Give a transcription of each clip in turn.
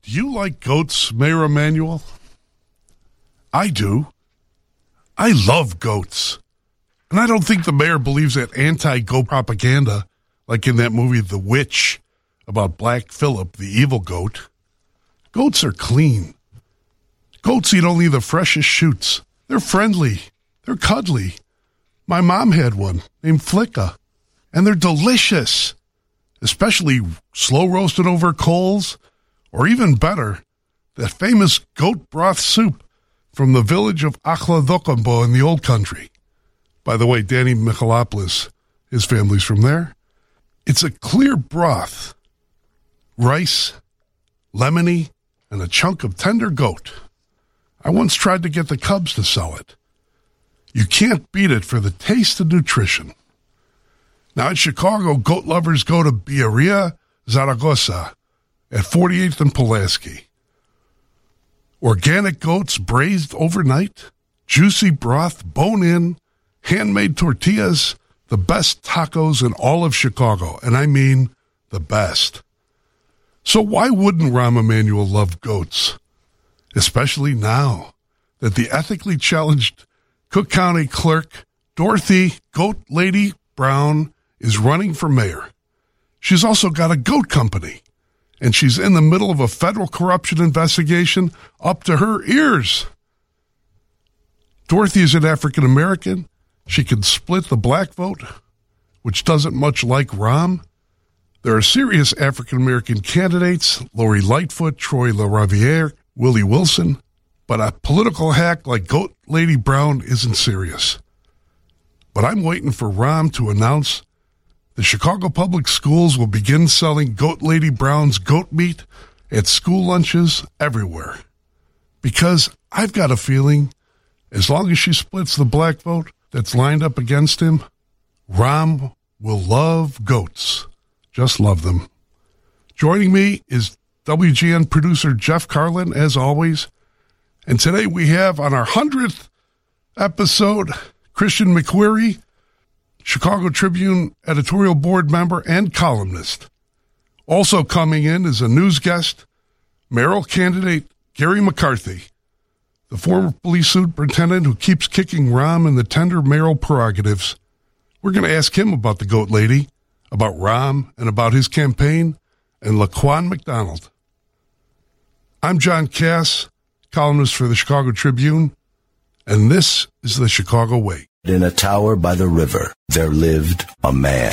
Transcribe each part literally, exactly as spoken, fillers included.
Do you like goats, Mayor Emanuel? I do. I love goats. And I don't think the mayor believes that anti-goat propaganda, like in that movie The Witch, about Black Phillip, the evil goat. Goats are clean. Goats eat only the freshest shoots. They're friendly. They're cuddly. My mom had one named Flicka, and they're delicious, especially slow roasted over coals, or even better, that famous goat broth soup from the village of Akhladokombo in the old country. By the way, Danny Michalopoulos, his family's from there. It's a clear broth, rice, lemony, and a chunk of tender goat. I once tried to get the Cubs to sell it. You can't beat it for the taste and nutrition. Now in Chicago, goat lovers go to Birria Zaragoza at forty-eighth and Pulaski. Organic goats braised overnight, juicy broth, bone-in, handmade tortillas, the best tacos in all of Chicago, and I mean the best. So why wouldn't Rahm Emanuel love goats? Especially now that the ethically challenged Cook County Clerk Dorothy Goat Lady Brown is running for mayor. She's also got a goat company, and she's in the middle of a federal corruption investigation up to her ears. Dorothy is an African-American. She can split the black vote, which doesn't much like Rahm. There are serious African-American candidates, Lori Lightfoot, Troy LaRaviere, Willie Wilson, but a political hack like Goat Lady Brown isn't serious. But I'm waiting for Rahm to announce the Chicago Public Schools will begin selling Goat Lady Brown's goat meat at school lunches everywhere. Because I've got a feeling, as long as she splits the black vote that's lined up against him, Rahm will love goats. Just love them. Joining me is W G N producer Jeff Carlin, as always. And today we have on our hundredth episode, Christian McQuarrie, Chicago Tribune editorial board member and columnist. Also coming in is a news guest, mayoral candidate Gary McCarthy, the former police superintendent who keeps kicking Rahm in the tender mayoral prerogatives. We're going to ask him about the Goat Lady, about Rahm, and about his campaign, and Laquan McDonald. I'm John Cass, columnist for the Chicago Tribune, and this is the Chicago Way. In a tower by the river, there lived a man.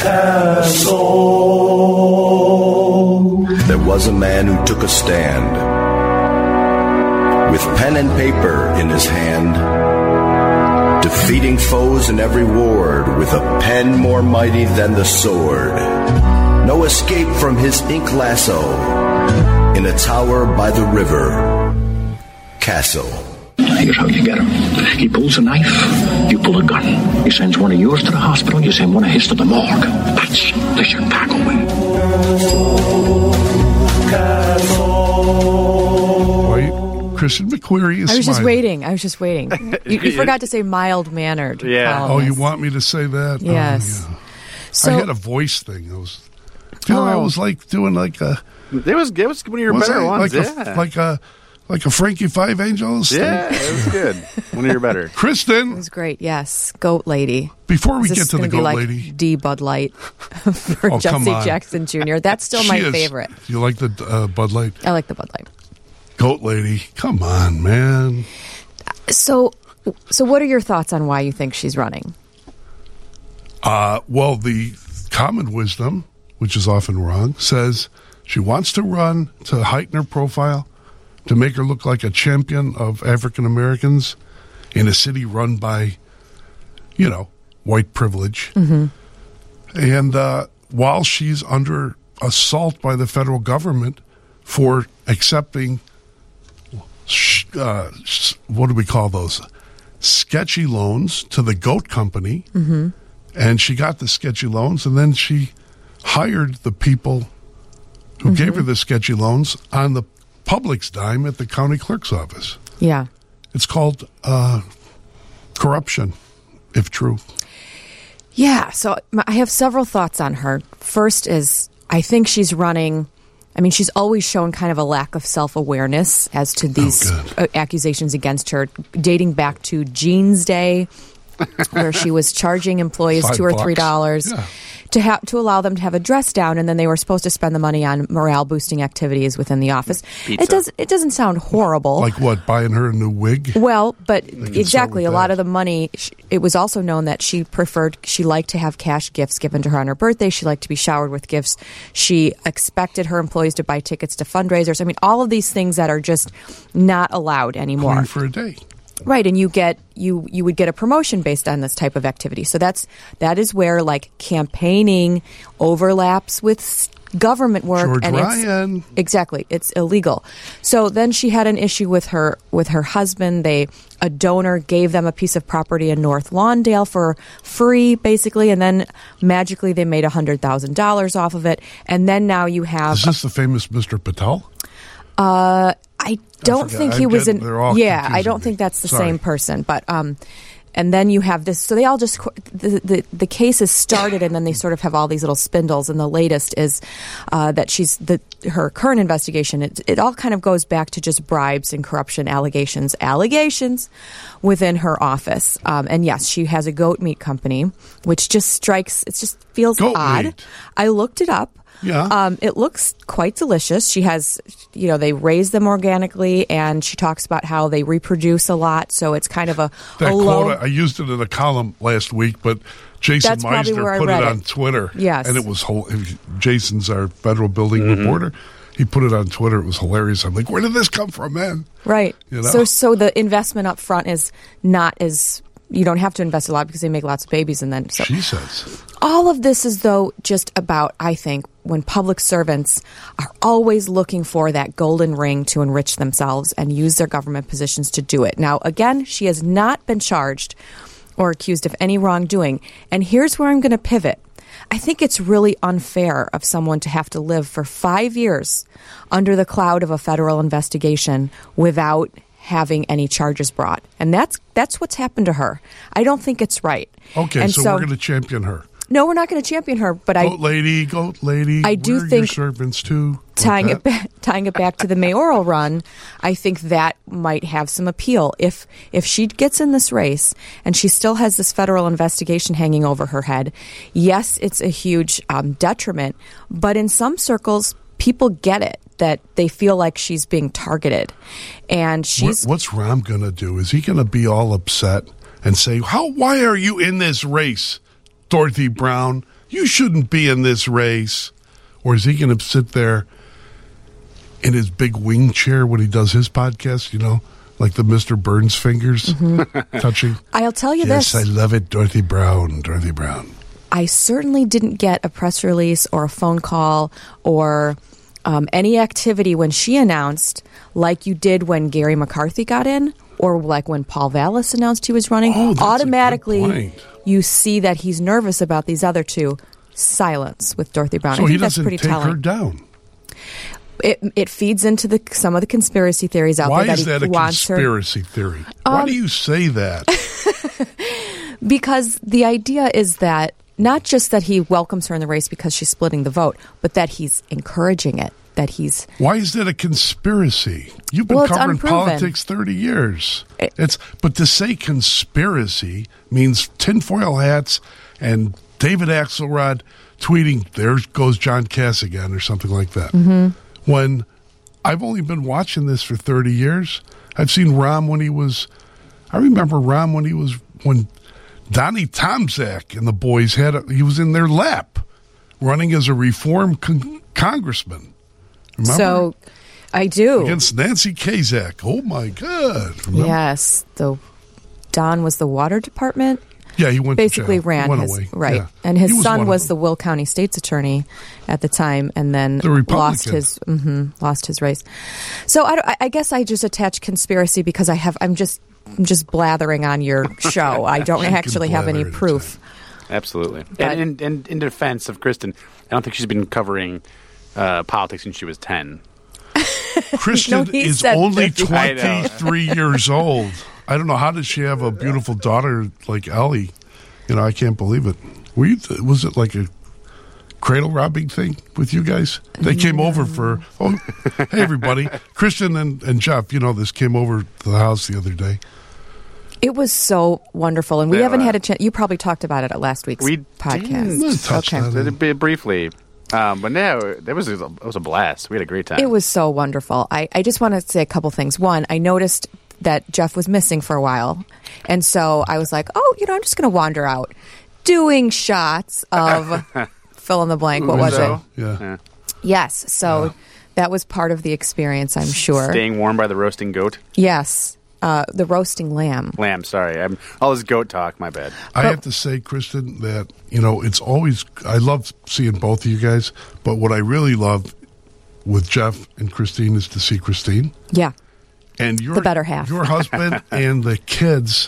Castle. There was a man who took a stand, with pen and paper in his hand, defeating foes in every ward with a pen more mighty than the sword. No escape from his ink lasso. In a tower by the river, Castle. Here's how you get him. He pulls a knife, you pull a gun. He sends one of yours to the hospital, you send one of his to the morgue. That's the Chicago way. Wait, Christian McQuarrie is I was smiling. just waiting. I was just waiting. You, you forgot to say mild-mannered. Yeah. Oh, columnist. you want me to say that? Yes. Oh, yeah. So, I had a voice thing. I was feeling I Oh. was like doing like a... It was, it was one of your was better I? ones. Like yeah. a, like a like a Frankie Five Angels thing? yeah, it was good. One of your better. it Kristen, was great. Yes, Goat Lady. before we This get is to the gonna be Goat like Lady... D Bud Light for Oh, come Jesse on. Jackson Junior That's still my She is- favorite. You like the uh, Bud Light? I like the Bud Light. Goat Lady, come on, man. So, so what are your thoughts on why you think she's running? Uh, well, the common wisdom, which is often wrong, says she wants to run to heighten her profile, to make her look like a champion of African Americans in a city run by, you know, white privilege. Mm-hmm. And uh, while she's under assault by the federal government for accepting, sh- uh, sh- what do we call those? Sketchy loans to the goat company. Mm-hmm. And she got the sketchy loans, and then she hired the people who mm-hmm. gave her the sketchy loans on the public's dime at the county clerk's office. Yeah. It's called uh, corruption, if true. Yeah, so I have several thoughts on her. First is I think she's running I mean, she's always shown kind of a lack of self-awareness as to these Oh, uh, accusations against her, dating back to Jean's Day, where she was charging employees Five two or bucks. three dollars Yeah. to have to allow them to have a dress down, and then they were supposed to spend the money on morale-boosting activities within the office. Pizza. It does. It doesn't sound horrible. Like what? Buying her a new wig? Well, but start exactly, with a lot that. of the money, sh- it was also known that she preferred, she liked to have cash gifts given to her on her birthday. She liked to be showered with gifts. She expected her employees to buy tickets to fundraisers. I mean, all of these things that are just not allowed anymore. Queen for a day. Right, and you get you you would get a promotion based on this type of activity. So that's that is where like campaigning overlaps with s- government work, George and Ryan. it's exactly it's illegal. So then she had an issue with her with her husband. They a donor gave them a piece of property in North Lawndale for free, basically, and then magically they made a hundred thousand dollars off of it. And then now you have Is this the famous Mister Patel? Uh, I don't forget. think I'm he was getting- in. they're all Yeah, I confusing don't me. think that's the Sorry. same person. But um, and then you have this. So they all just the, the the case is started, and then they sort of have all these little spindles. And the latest is uh, that she's the her current investigation. It it all kind of goes back to just bribes and corruption allegations, allegations within her office. Um, and yes, she has a goat meat company, which just strikes. It just feels Goat odd. meat. I looked it up. Yeah. Um, it looks quite delicious. She has, you know, they raise them organically, and she talks about how they reproduce a lot. So it's kind of a, That a low. quote, I used it in a column last week, but Jason That's probably Meisner where I put it read on it. Twitter. Yes. And it was, whole, Jason's our federal building reporter. He put it on Twitter. It was hilarious. I'm like, where did this come from, man? Right. You know? So so the investment up front is not as. You don't have to invest a lot because they make lots of babies, and then so She says. all of this is though just about, I think, when public servants are always looking for that golden ring to enrich themselves and use their government positions to do it. Now, again, she has not been charged or accused of any wrongdoing. And here's where I'm going to pivot. I think it's really unfair of someone to have to live for five years under the cloud of a federal investigation without having any charges brought. And that's that's what's happened to her. I don't think it's right. Okay, And so, we're going to champion her. No, we're not going to champion her, but I Goat lady, goat lady. I do we're think your servants too. Like tying it that. back, tying it back to the mayoral run, I think that might have some appeal. If if she gets in this race and she still has this federal investigation hanging over her head, yes, it's a huge um, detriment. But in some circles, people get it, that they feel like she's being targeted, and she's What, what's Rahm going to do? Is he going to be all upset and say, "How? Why are you in this race, Dorothy Brown? You shouldn't be in this race"? Or is he going to sit there in his big wing chair when he does his podcast? You know, like the Mister Burns fingers touching. I'll tell you Yes, this. I love it, Dorothy Brown. Dorothy Brown. I certainly didn't get a press release or a phone call or um, any activity when she announced, like you did when Gary McCarthy got in, or like when Paul Vallis announced he was running. Oh, that's a good automatically, point. you see that he's nervous about these other two. Silence with Dorothy Brown. So I he think that's doesn't pretty take telling. her down. It it feeds into the some of the conspiracy theories out Why there that is he that a wants her. conspiracy theory? Why Um, do you say that? Because the idea is that not just that he welcomes her in the race because she's splitting the vote, but that he's encouraging it, that he's Why is that a conspiracy? You've been Well, it's covering unproven. politics thirty years. It- It's but to say conspiracy means tinfoil hats and David Axelrod tweeting, "There goes John Cass again," or something like that. Mm-hmm. When I've only been watching this for thirty years, I've seen Rahm when he was. I remember Rahm when he was when Donnie Tomzak and the boys had. A, he was in their lap, running as a reform con- congressman. Remember? so. I do. Against Nancy Kazak. Oh, my God. Remember? Yes, the Don was the water department. Yeah, he went Basically to jail. ran He went his away. right, Yeah. and his He was son one of was them. the Will County State's attorney at the time, and then The Republican. lost his hmm lost his race. So I, don't- I- I guess I just attach conspiracy because I have I'm just I'm just blathering on your show. I don't You can actually have any blather proof. Absolutely. But- And in, in, in defense of Kristen, I don't think she's been covering uh, politics since she was ten. Kristen No, he is said only fifty. I know. twenty-three years old. I don't know. How does she have a beautiful daughter like Ellie? You know, I can't believe it. Were you th- was it like a cradle robbing thing with you guys? They came over for, oh, hey, everybody. Kristen and, and Jeff, you know, this came over to the house the other day. It was so wonderful, and we Yeah, haven't uh, had a chance. You probably talked about it at last week's We podcast. did touch Okay. on it. Did it briefly. Um, but no, it was, it was a blast. We had a great time. It was so wonderful. I, I just want to say a couple things. One, I noticed that Jeff was missing for a while, and so I was like, oh, you know, I'm just going to wander out doing shots of fill in the blank. What was it? So, Yeah. yeah. Yes. So that was part of the experience, I'm sure. Staying warm by the roasting goat. Yes. Uh, the roasting lamb. Lamb, sorry. I'm, all this goat talk, my bad. I have to say, Kristen, that, you know, it's always, I love seeing both of you guys, but what I really love with Jeff and Christine is to see Christine. Yeah. And your, The better half. your husband and the kids.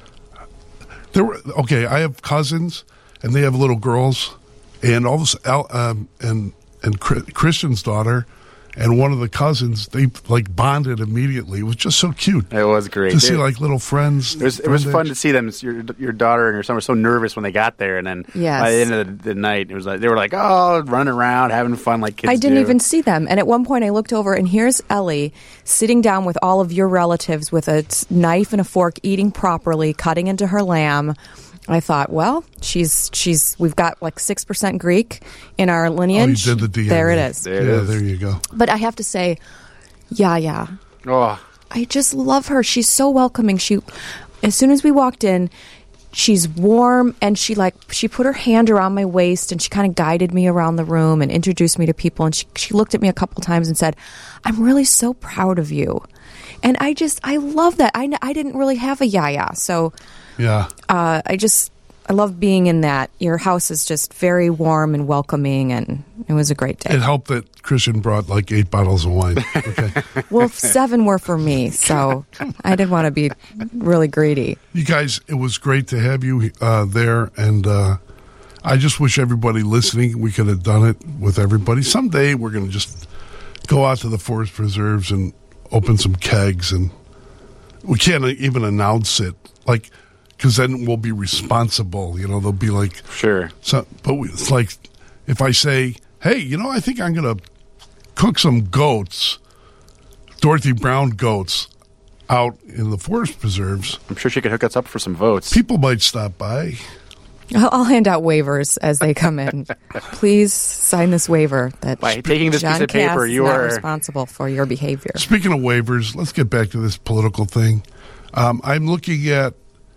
There were, okay, I have cousins, and they have little girls, and all this, um, and, and Christian's daughter, and one of the cousins, they like bonded immediately. It was just so cute. It was great. To see They- like little friends. It was, it was friend fun age. to see them. Your your daughter and your son were so nervous when they got there, and then Yes. by the end of the, the night, it was like they were like, "Oh, running around, having fun like kids." I didn't do. even see them. And at one point, I looked over, and here's Ellie sitting down with all of your relatives with a t- knife and a fork, eating properly, cutting into her lamb. I thought, well, she's she's we've got like six percent Greek in our Oh, you lineage. did the D N A. There it is. There it yeah, is. there you go. But I have to say, yeah, yeah. Oh, I just love her. She's so welcoming. She, as soon as we walked in, she's warm, and she like she put her hand around my waist, and she kind of guided me around the room and introduced me to people. And she she looked at me a couple times and said, "I'm really so proud of you." And I just I love that. I I didn't really have a yaya, so Yeah. uh, I just I love being in that. Your house is just very warm and welcoming, and it was a great day. It helped that Christian brought like eight bottles of wine. Okay. Well, seven were for me, so I didn't want to be really greedy. You guys, it was great to have you uh, there, and uh, I just wish everybody listening, we could have done it with everybody. Someday we're going to just go out to the forest preserves and open some kegs, and we can't even announce it, like, because then we'll be responsible. You know, they'll be like, sure. so, but we, it's like if I say, hey, you know, I think I'm going to cook some goats, Dorothy Brown goats, out in the forest preserves. I'm sure she could hook us up for some votes. People might stop by. I'll, I'll hand out waivers as they come in. Please sign this waiver that By taking this John piece of paper, Cass is you not are- responsible for your behavior. Speaking of waivers, let's get back to this political thing. Um, I'm looking at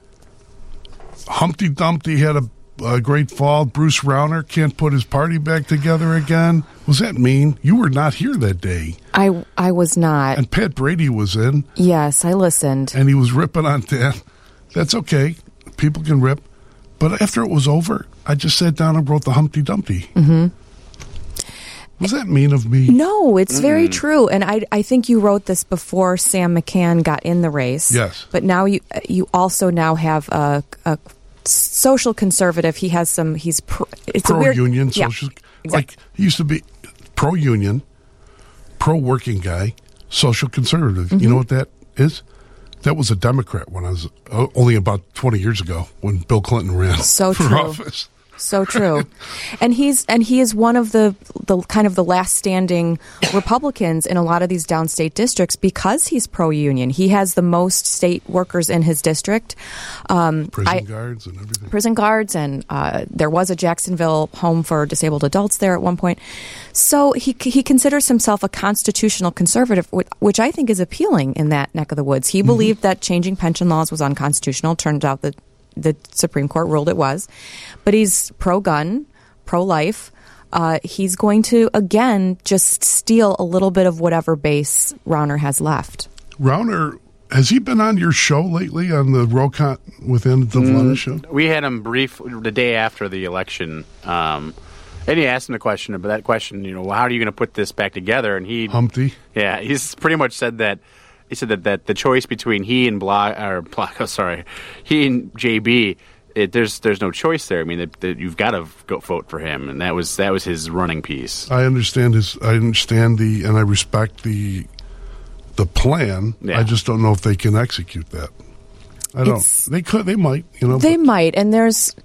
Humpty Dumpty had a, a great fall. Bruce Rauner can't put his party back together again. Was that mean? You were not here that day. I I was not. And Pat Brady was in, Yes, I listened. and he was ripping on Dan. That's okay. People can rip. But after it was over, I just sat down and wrote the Humpty Dumpty. Mm-hmm. Was that mean of me? No, it's very true, and I I think you wrote this before Sam McCann got in the race. Yes. but now you you also now have a, a social conservative. He has some. He's pro, it's a weird, Pro-union, yeah, social. exactly. Like, he used to be pro-union, pro-working guy, social conservative. Mm-hmm. You know what that is? That was a Democrat when I was uh, only about twenty years ago when Bill Clinton ran So for true. office. So true, and he's and he is one of the the kind of the last standing Republicans in a lot of these downstate districts because he's pro union. He has the most state workers in his district. Um, Prison I- guards and everything. prison guards, and uh, there was a Jacksonville home for disabled adults there at one point. So he he considers himself a constitutional conservative, which, which I think is appealing in that neck of the woods. He Mm-hmm. believed that changing pension laws was unconstitutional. Turned out that the Supreme Court ruled it was. But he's pro-gun, pro-life. Uh, he's going to, again, just steal a little bit of whatever base Rauner has left. Rauner, has he been on your show lately on the Rocon within the Vlana show? We had him brief the day after the election, um, and he asked him the question about that question. You know, well, how are you going to put this back together? And he, Humpty. yeah, he's pretty much said that. He said that, that the choice between he and Block, or Block, oh, sorry, he and J B, it, there's there's no choice there. I mean, that, that you've got to go vote for him, and that was that was his running piece. I understand his. I understand the, and I respect the, the plan. Yeah. I just don't know if they can execute that. I don't. It's- They could. They might. You know. They but- might, and there's. I-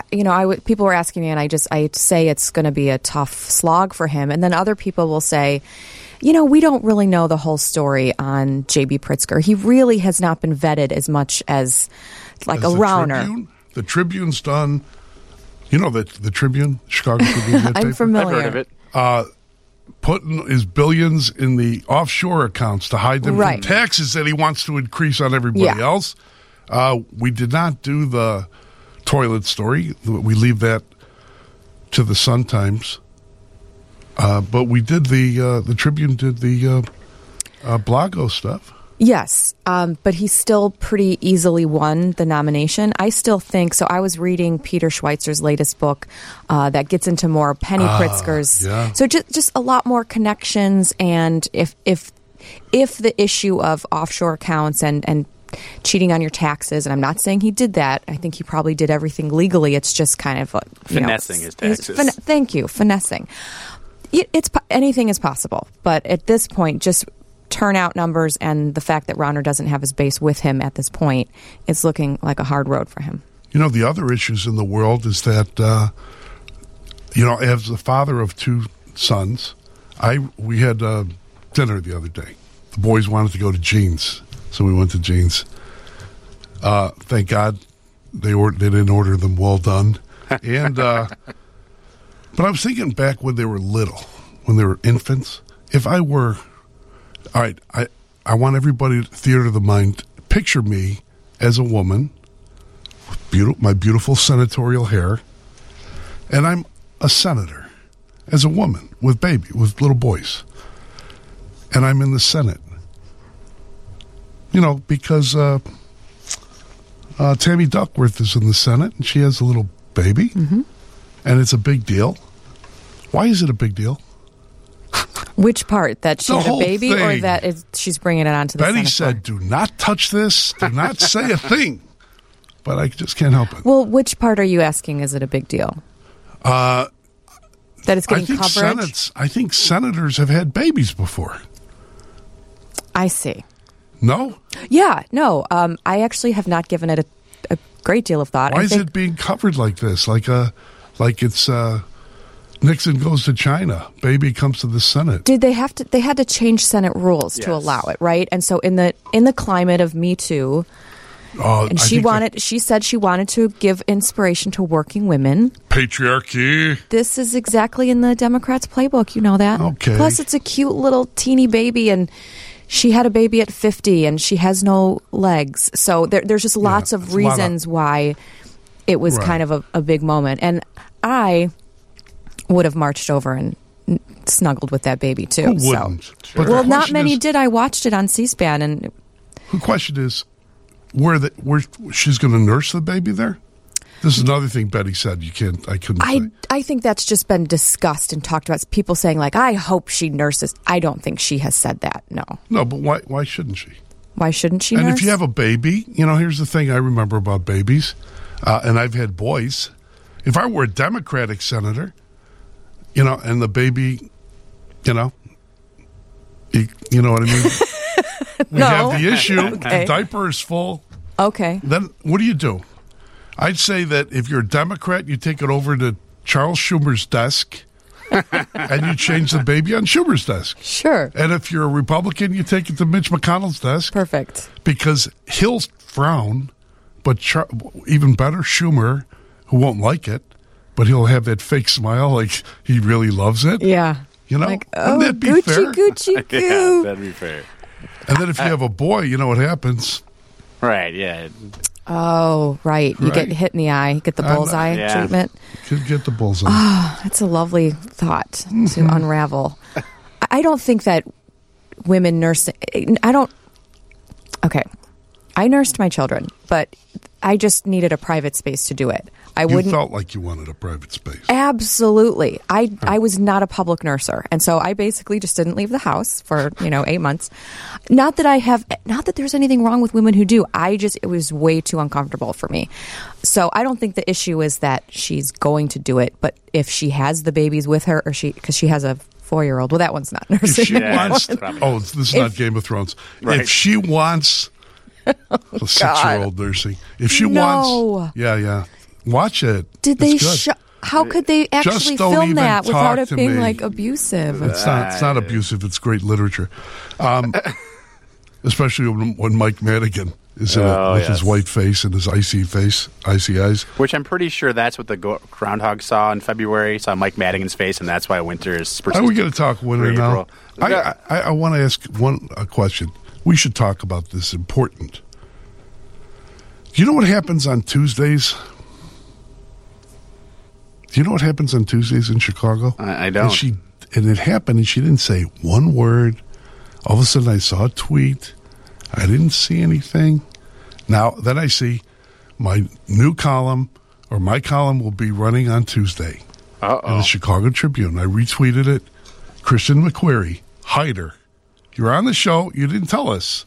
you know, I w- people were asking me, and I just I say it's going to be a tough slog for him, and then other people will say, you know, we don't really know the whole story on J B. Pritzker. He really has not been vetted as much as like As a the Rauner. Tribune? The Tribune's done. You know the the Tribune, Chicago Tribune. that I'm paper? familiar. I've heard of it. Putting his billions in the offshore accounts to hide them Right. from taxes that he wants to increase on everybody Yeah. else. Uh, we did not do the toilet story. We leave that to the Sun Times. Uh, but we did the uh, the Tribune did the uh, uh, Blago stuff. Yes, um, but he still pretty easily won the nomination. I still think so. I was reading Peter Schweitzer's latest book uh, that gets into more Penny Pritzker's. yeah. So just just a lot more connections, and if if if the issue of offshore accounts and and cheating on your taxes, and I'm not saying he did that. I think he probably did everything legally. It's just kind of uh, you Finessing know, his he's taxes. fin- thank you, finessing. It, it's po- anything is possible, but at this point, just turnout numbers and the fact that Rauner doesn't have his base with him at this point, it's looking like a hard road for him. You know, the other issues in the world is that, uh, you know, as the father of two sons, I we had uh, dinner the other day. The boys wanted to go to Jeans, so we went to Jeans. Uh, thank God they or, they didn't order them well done. And uh, but I was thinking back when they were little, when they were infants. If I were, all right, I I want everybody theater of the mind picture me as a woman. Beautiful, my beautiful senatorial hair, and I'm a senator as a woman with baby with little boys, and I'm in the Senate. You know, because uh, uh, Tammy Duckworth is in the Senate and she has a little baby, Mm-hmm. and it's a big deal. Why is it a big deal? Which part? That she The had a whole baby, or thing. that is, she's bringing it onto the Betty Senate said, floor? "Do not touch this. Do not say a thing." But I just can't help it. Well, which part are you asking? Is it a big deal? Uh, That it's I getting think coverage? senates. I think senators have had babies before. I see. No, Yeah, no. Um, I actually have not given it a, a great deal of thought. why I is think, it being covered like this? Like a, like it's uh, Nixon goes to China, baby comes to the Senate. Did they have to? They had to change Senate rules to Yes. allow it, right? And so in the in the climate of Me Too, Oh, and I she think the wanted. She said she wanted to give inspiration to working women. patriarchy. This is exactly in the Democrats' playbook. You know that. Okay. Plus, it's a cute little teeny baby, and she had a baby at fifty, and she has no legs. So there, there's just lots Yeah, of it's a lot of- reasons why it was Right. kind of a, a big moment. And I would have marched over and n- snuggled with that baby too. Who so. wouldn't? But the Well, not question many is- did. I watched it on C-SPAN, and The question is, where the where she's going to nurse the baby there? This is another thing Betty said. You can't. I couldn't. I say. I think that's just been discussed and talked about. People saying like, "I hope she nurses." I don't think she has said that. No. No, but why? Why shouldn't she? Why shouldn't she And nurse? if you have a baby, you know, here's the thing I remember about babies, uh, and I've had boys. If I were a Democratic senator, you know, and the baby, you know, you, you know what I mean? We No. have the issue. Okay. The diaper is full. Okay. Then what do you do? I'd say that if you're a Democrat, you take it over to Charles Schumer's desk, and you change the baby on Schumer's desk. Sure. And if you're a Republican, you take it to Mitch McConnell's desk. Perfect. Because he'll frown, but Char- even better, Schumer, who won't like it, but he'll have that fake smile like he really loves it. Yeah. You know, Like, wouldn't oh, that be Gucci, fair? Gucci, Yeah, goo. that'd be fair. And then if you have a boy, you know what happens. Right, yeah. Oh, right. You get Right. hit in the eye, get the I'm- bullseye Yeah. treatment. Could get the bullseye. That's a lovely thought Mm-hmm. to unravel. I- I don't think that women nursing. I don't. Okay. I nursed my children, but I just needed a private space to do it. I you wouldn't. felt like you wanted a private space. Absolutely. I, I was not a public nurser. And so I basically just didn't leave the house for, you know, eight months. Not that I have, not that there's anything wrong with women who do. I just, it was way too uncomfortable for me. So I don't think the issue is that she's going to do it. But if she has the babies with her or she, because she has a four year old, well, that one's not If nursing. she Yeah, wants, probably oh, this is not Game of Thrones. Right. If she wants a six-year-old nursing, if she No. wants, yeah, yeah. Watch it. Did It's they good. show? How could they actually Just don't film even that without talk it to being me. like abusive? It's not. It's not abusive. It's great literature, um, especially when, when Mike Madigan is in Oh, it with yes. his white face and his icy face, icy eyes. Which I'm pretty sure that's what the go- groundhog saw in February. Saw Mike Madigan's face, and that's why winter is. Are we going to talk winter for now? April. I, Yeah. I, I want to ask one a question. We should talk about this. Important. Do you know what happens on Tuesdays? Do you know what happens on Tuesdays in Chicago? I, I don't. And she and it happened, and she didn't say one word. All of a sudden, I saw a tweet. I didn't see anything. Now then, I see my new column, or my column, will be running on Tuesday in Uh-oh. the Chicago Tribune. I retweeted it. Christian McQuarrie, Hyder, you're on the show. You didn't tell us.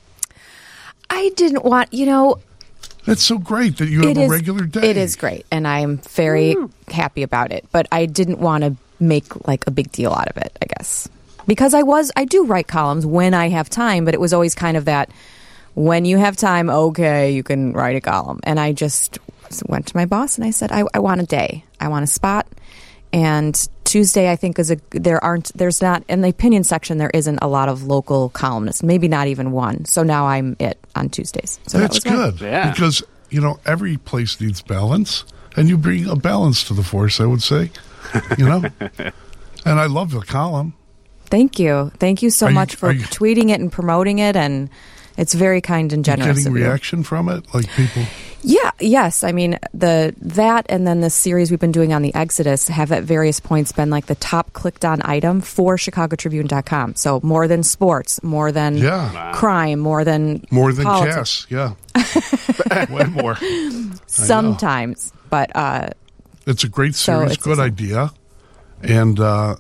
I didn't want, you know, That's so great that you have it a is regular day. It is great, and I'm very happy about it. But I didn't want to make like a big deal out of it, I guess, because I was I do write columns when I have time, but it was always kind of that when you have time, okay, you can write a column. And I just went to my boss and I said, I, I want a day, I want a spot. And Tuesday, I think, is a there aren't there's not in the opinion section there isn't a lot of local columnists, maybe not even one. So now I'm it on Tuesdays. So That's that was good. Yeah. Because, you know, every place needs balance, and you bring a balance to the force, I would say. You know? And I love the column. Thank you. Thank you so Are you- much for are you- tweeting it and promoting it, and it's very kind and You generous getting of you. reaction from it? Like people. Yeah, yes. I mean, the that and then the series we've been doing on the Exodus have at various points been like the top clicked on item for Chicago Tribune dot com. So more than sports, more than Yeah. Wow. crime, more than More than politics. Cass, yeah. Way more. Sometimes, but uh, It's a great So series, it's good a- idea. And uh,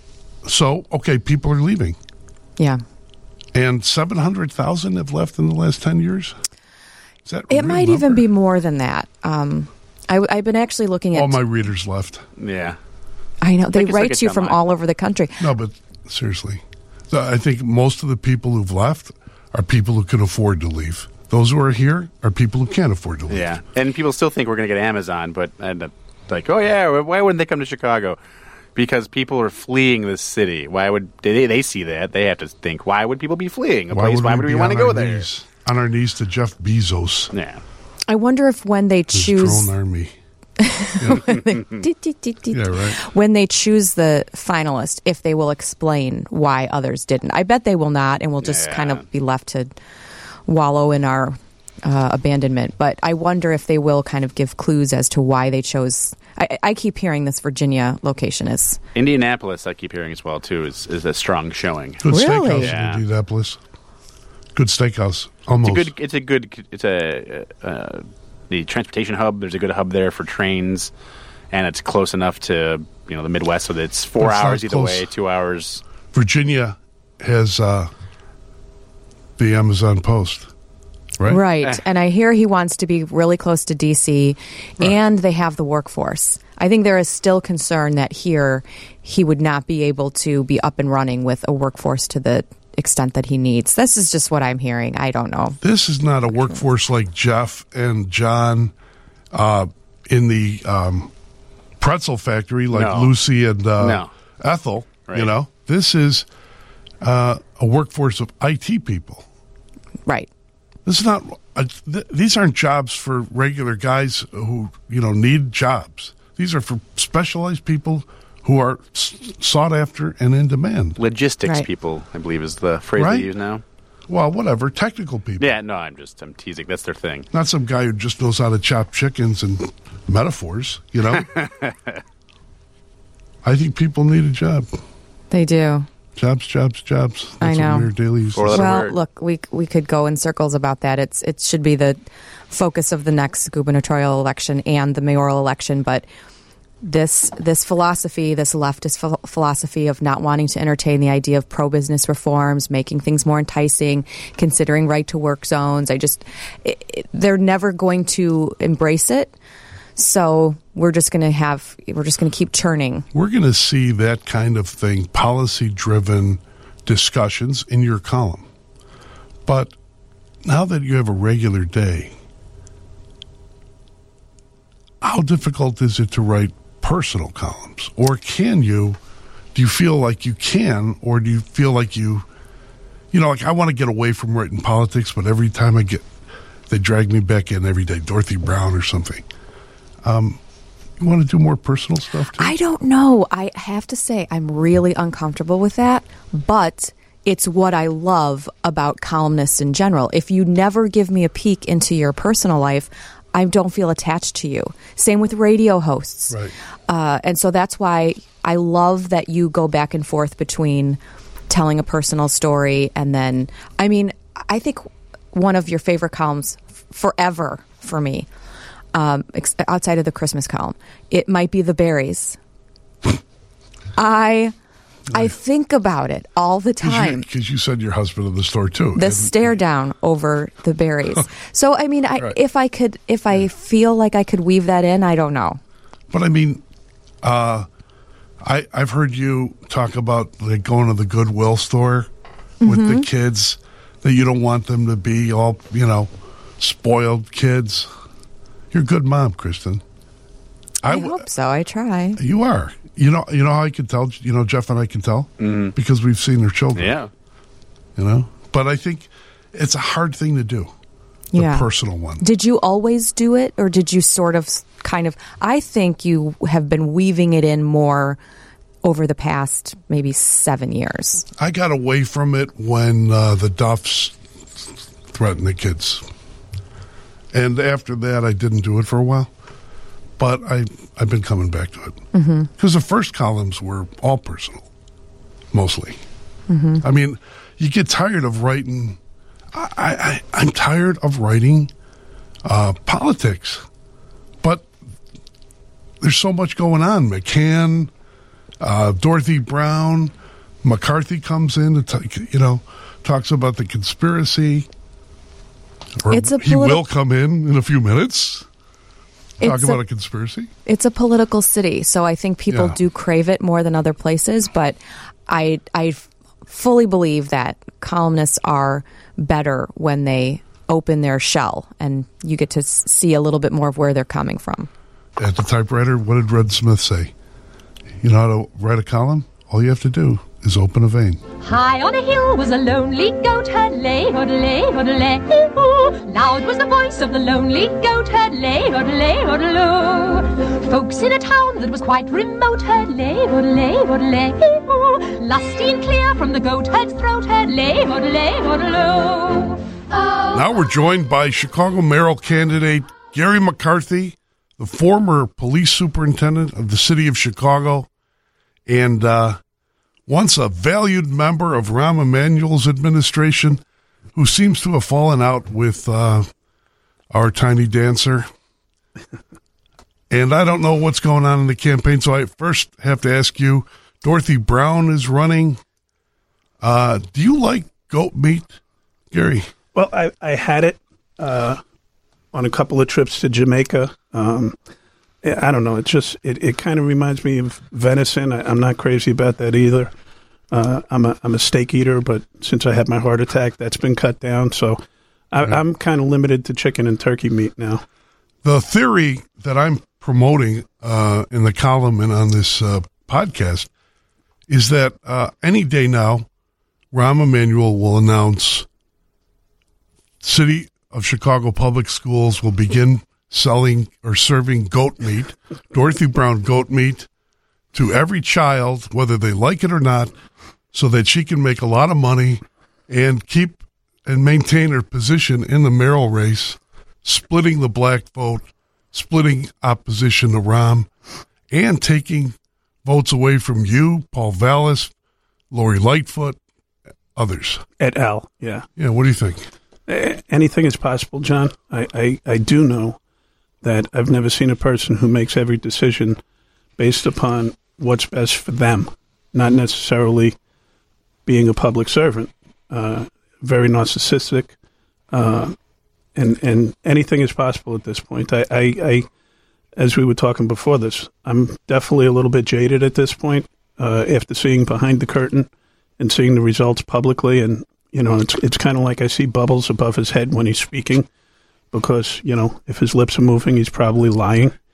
so, okay, people are leaving. yeah. And seven hundred thousand have left in the last ten years? Is that a It real might even number? be more than that. Um, I, I've been actually looking at. All my readers left. Yeah. I know they think it's like write a to you from demo. all over the country. No, but seriously. So I think most of the people who've left are people who can afford to leave. Those who are here are people who can't afford to leave. Yeah. And people still think we're going to get Amazon, but and, uh, like, oh, yeah, why wouldn't they come to Chicago? Because people are fleeing this city. Why would they? They see that they have to think. Why would people be fleeing a place? Why would we, be want to on go our there? knees- on our knees to Jeff Bezos, Yeah. I wonder if when they his choose drone army? Yeah, right. when they choose the finalist, if they will explain why others didn't. I bet they will not, and we'll just Yeah. kind of be left to wallow in our uh, abandonment. But I wonder if they will kind of give clues as to why they chose. I, I keep hearing this Virginia location is. Indianapolis, I keep hearing as well, too, is, is a strong showing. Good Really? steakhouse Yeah. in Indianapolis. Good steakhouse, almost. It's a good. It's a good. It's a uh, the transportation hub. There's a good hub there for trains, and it's close enough to you know the Midwest, so that it's four It's not hours either close. way, two hours. Virginia has uh, the Amazon Post, right? Right. Eh. And I hear he wants to be really close to D C, and they have the workforce. I think there is still concern that here he would not be able to be up and running with a workforce to the extent that he needs. This is just what I'm hearing. I don't know. This is not a workforce like Jeff and John uh, in the um, pretzel factory, like No. Lucy and uh, No. Ethel. Right. You know, this is uh, a workforce of I T people. Right. This is not. Uh, th- these aren't jobs for regular guys who you know need jobs. These are for specialized people who are s- sought after and in demand. Logistics Right. people, I believe, is the phrase Right. they use now. Well, whatever, technical people. Yeah, no, I'm just I'm teasing. That's their thing. Not some guy who just knows how to chop chickens and metaphors, you know? I think people need a job. They do. Jobs, jobs, jobs. That's I know. what Mayor Daley used to Or say. let- Well, word. look, we we could go in circles about that. It's it should be the focus of the next gubernatorial election and the mayoral election, but this this philosophy, this leftist ph- philosophy of not wanting to entertain the idea of pro-business reforms, making things more enticing, considering right-to-work zones. I just it, it, they're never going to embrace it. So we're just going to have we're just going to keep churning. We're going to see that kind of thing, policy-driven discussions in your column. But now that you have a regular day, how how difficult is it to write personal columns? Or can you, do you feel like you can, or do you feel like you, you know, like I want to get away from writing politics, but every time I get, they drag me back in every day, Dorothy Brown or something. Um, you want to do more personal stuff too? I don't know. I have to say I'm really uncomfortable with that, but it's what I love about columnists in general. If you never give me a peek into your personal life, I don't feel attached to you. Same with radio hosts. Right. Uh, and so that's why I love that you go back and forth between telling a personal story and then, I mean, I think one of your favorite columns f- forever for me, um, ex- outside of the Christmas column, it might be the berries. I... I think about it all the time. Because you, you said your husband in the store too. The and, stare down over the berries. So I mean, I, right. if I could, if I feel like I could weave that in, I don't know. But I mean, uh, I I've heard you talk about like going to the Goodwill store with mm-hmm. the kids, that you don't want them to be all, you know, spoiled kids. You're a good mom, Kristen. I, I hope so. I try. You are. You know, you know how I can tell. You know, Jeff and I can tell mm-hmm. because we've seen their children. Yeah, you know. But I think it's a hard thing to do. The yeah. personal one. Did you always do it, or did you sort of, kind of? I think you have been weaving it in more over the past maybe seven years. I got away from it when uh, the Duffs threatened the kids, and after that, I didn't do it for a while. But I, I've been coming back to it. Because mm-hmm. the first columns were all personal, mostly. Mm-hmm. I mean, you get tired of writing. I, I, I'm tired of writing uh, politics. But there's so much going on. McCann, uh, Dorothy Brown, McCarthy comes in, and t- you know, talks about the conspiracy. Or it's a he politi- will come in in a few minutes. Talk it's about a, a conspiracy? It's a political city, so I think people yeah. do crave it more than other places, but I, I fully believe that columnists are better when they open their shell and you get to see a little bit more of where they're coming from. At the typewriter, what did Red Smith say? You know how to write a column? All you have to do is open a vein. High on a hill was a lonely goat herd, lay, hoodle-lay, hoodle-lay-hoo. Loud was the voice of the lonely goat herd, lay, hoodle-lay, hoodle-loo. Folks in a town that was quite remote heard, lay, hoodle-lay, hoodle-lay-hoo. Lusty and clear from the goat herd's throat heard, lay, hoodle-lay, hoodle-loo. Oh. Now we're joined by Chicago mayoral candidate Gary McCarthy, the former police superintendent of the city of Chicago, and uh, once a valued member of Rahm Emanuel's administration, who seems to have fallen out with uh, our tiny dancer. And I don't know what's going on in the campaign, so I first have to ask you, Dorothy Brown is running. Uh, do you like goat meat, Gary? Well, I, I had it uh, on a couple of trips to Jamaica. Um, I don't know. It just it, it kind of reminds me of venison. I, I'm not crazy about that either. Uh, I'm a I'm a steak eater, but since I had my heart attack, that's been cut down. So I, yeah. I'm kind of limited to chicken and turkey meat now. The theory that I'm promoting uh, in the column and on this uh, podcast is that uh, any day now, Rahm Emanuel will announce City of Chicago Public Schools will begin selling or serving goat meat, Dorothy Brown goat meat, to every child, whether they like it or not, so that she can make a lot of money and keep and maintain her position in the mayoral race, splitting the black vote, splitting opposition to Rahm, and taking votes away from you, Paul Vallis, Lori Lightfoot, others. Et al., yeah. Yeah, what do you think? Anything is possible, John. I, I, I do know that I've never seen a person who makes every decision based upon what's best for them, not necessarily being a public servant. Uh, very narcissistic, uh, and and anything is possible at this point. I, I, I, as we were talking before this, I'm definitely a little bit jaded at this point uh, after seeing behind the curtain and seeing the results publicly. And you know, it's it's kind of like I see bubbles above his head when he's speaking, because you know, if his lips are moving, he's probably lying.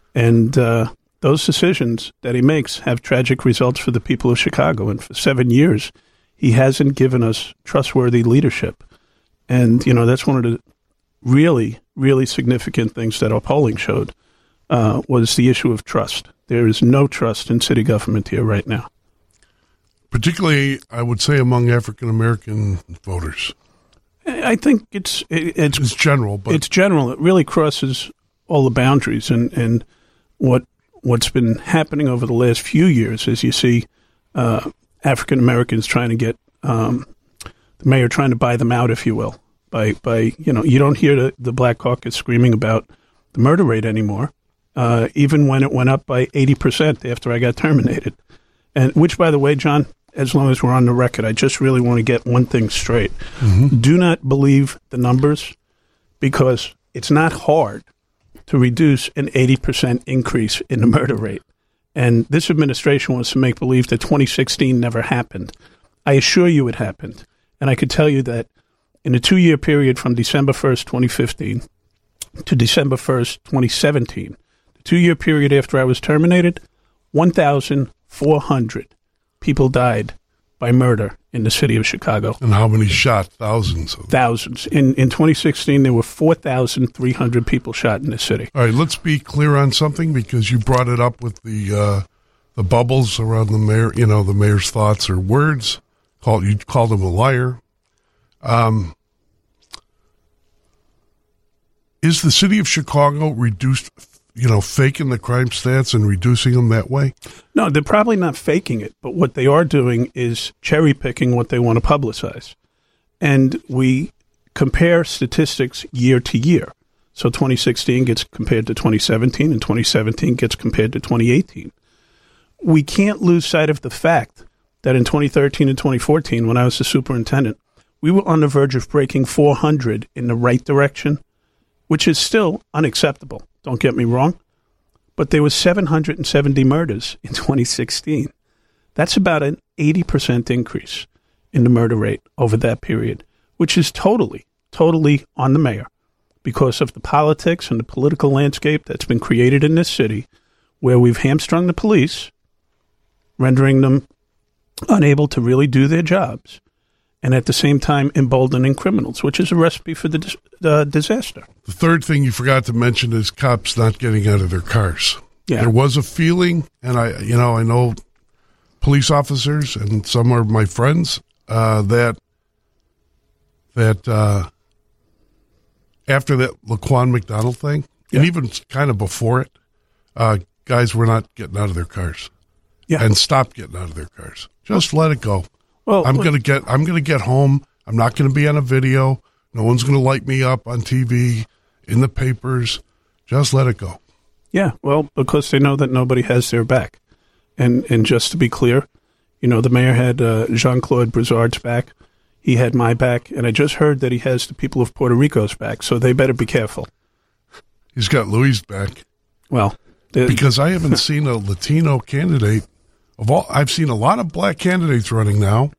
And uh, those decisions that he makes have tragic results for the people of Chicago. And for seven years, he hasn't given us trustworthy leadership. And, you know, that's one of the really, really significant things that our polling showed uh, was the issue of trust. There is no trust in city government here right now. Particularly, I would say, among African-American voters. I think it's it, it's, it's general, but it's general. It really crosses all the boundaries. And, and what, what's been happening over the last few years is you see uh, African-Americans trying to get um, the mayor trying to buy them out, if you will. By, by you know, you don't hear the, the Black Caucus screaming about the murder rate anymore, uh, even when it went up by eighty percent after I got terminated. And which, by the way, John, as long as we're on the record, I just really want to get one thing straight. Mm-hmm. Do not believe the numbers, because it's not hard to reduce an eighty percent increase in the murder rate. And this administration wants to make believe that twenty sixteen never happened. I assure you it happened. And I could tell you that in a two-year period from December first, twenty fifteen to December first, twenty seventeen, the two-year period after I was terminated, one thousand four hundred people died by murder in the city of Chicago. And how many shot? Thousands. Of Thousands. In in twenty sixteen, there were four thousand three hundred people shot in the city. All right, let's be clear on something, because you brought it up with the uh, the bubbles around the mayor, you know, the mayor's thoughts or words. Called, you called him a liar. Um, is the city of Chicago reduced, you know, faking the crime stats and reducing them that way? No, they're probably not faking it, but what they are doing is cherry picking what they want to publicize. And we compare statistics year to year. So twenty sixteen gets compared to twenty seventeen, and twenty seventeen gets compared to twenty eighteen. We can't lose sight of the fact that in twenty thirteen and twenty fourteen, when I was the superintendent, we were on the verge of breaking four hundred in the right direction, which is still unacceptable. Don't get me wrong. But there was seven hundred seventy murders in twenty sixteen. That's about an eighty percent increase in the murder rate over that period, which is totally, totally on the mayor because of the politics and the political landscape that's been created in this city, where we've hamstrung the police, rendering them unable to really do their jobs, and at the same time emboldening criminals, which is a recipe for the dis- uh, disaster. The third thing you forgot to mention is cops not getting out of their cars. Yeah. There was a feeling, and I, you know, I know police officers, and some are my friends, uh, that that uh, after that Laquan McDonald thing, yeah. and even kind of before it, uh, guys were not getting out of their cars, yeah. and stopped getting out of their cars. Just let it go. Well, I'm well, gonna get. I'm gonna get home. I'm not gonna be on a video. No one's gonna light me up on T V, in the papers. Just let it go. Yeah, well, because they know that nobody has their back, and and just to be clear, you know, the mayor had uh, Jean-Claude Brizard's back. He had my back, and I just heard that he has the people of Puerto Rico's back. So they better be careful. He's got Louis' back. Well, because I haven't seen a Latino candidate. Of all, I've seen a lot of black candidates running now.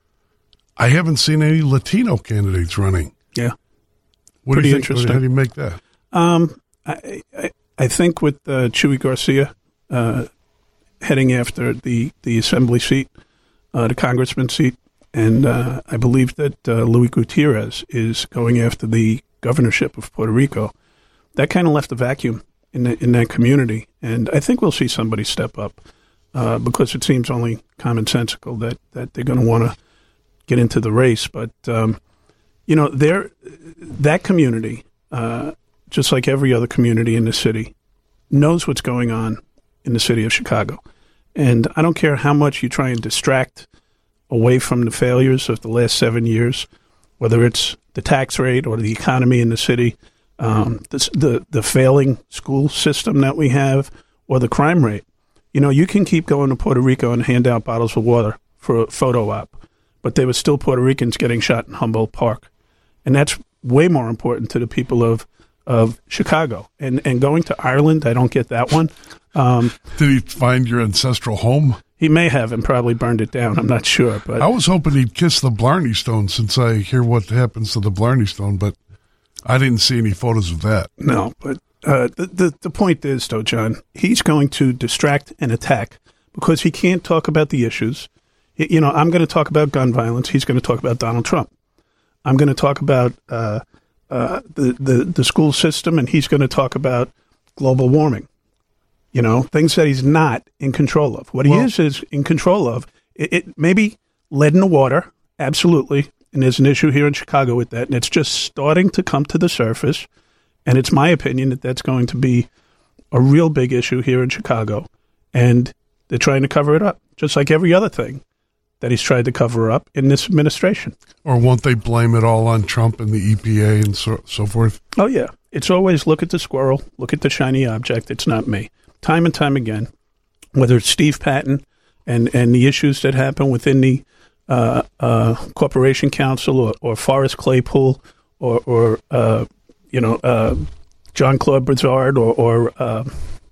I haven't seen any Latino candidates runing. Yeah. What Pretty do you think? interesting. How do you make that? Um, I, I, I think with uh, Chuy Garcia uh, heading after the, the assembly seat, uh, the congressman seat, and uh, I believe that uh, Luis Gutierrez is going after the governorship of Puerto Rico, that kind of left a vacuum in, the, in that community. And I think we'll see somebody step up. Uh, because it seems only commonsensical that, that they're going to want to get into the race. But, um, you know, they're, that community, uh, just like every other community in the city, knows what's going on in the city of Chicago. And I don't care how much you try and distract away from the failures of the last seven years, whether it's the tax rate or the economy in the city, um, the, the, the failing school system that we have, or the crime rate. You know, you can keep going to Puerto Rico and hand out bottles of water for a photo op, but there were still Puerto Ricans getting shot in Humboldt Park. And that's way more important to the people of, of Chicago. And and going to Ireland, I don't get that one. Um, Did he find your ancestral home? He may have and probably burned it down. I'm not sure. But I was hoping he'd kiss the Blarney Stone, since I hear what happens to the Blarney Stone, but I didn't see any photos of that. No, but Uh, the, the the point is, though, John, he's going to distract and attack because he can't talk about the issues. You know, I'm going to talk about gun violence. He's going to talk about Donald Trump. I'm going to talk about uh, uh, the, the the school system, and he's going to talk about global warming. You know, things that he's not in control of. What he well, is is in control of. It, it maybe lead in the water, absolutely. And there's an issue here in Chicago with that, and it's just starting to come to the surface. And it's my opinion that that's going to be a real big issue here in Chicago. And they're trying to cover it up, just like every other thing that he's tried to cover up in this administration. Or won't they blame it all on Trump and the E P A and so, so forth? Oh, yeah. It's always look at the squirrel, look at the shiny object. It's not me. Time and time again, whether it's Steve Patton and, and the issues that happen within the uh, uh, Corporation Council or, or Forrest Claypool or, or uh, you know, uh, John Claude Brizard or, or uh,